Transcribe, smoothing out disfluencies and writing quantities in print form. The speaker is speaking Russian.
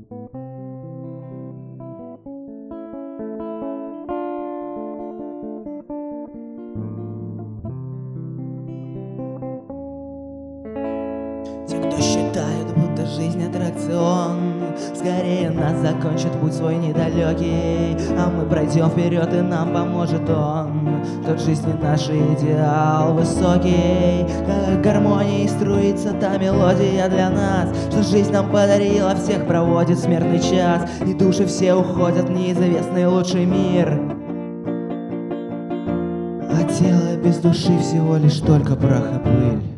Те, кто считает, будто жизнь аттракцион, скорее нас закончит путь свой недалекий, а мы пройдем вперед, и нам поможет он. Тот жизни наш идеал высокий, как гармонией струится та мелодия для нас, что жизнь нам подарила, всех проводит смертный час, и души все уходят в неизвестный лучший мир. А тело без души всего лишь только прах и пыль.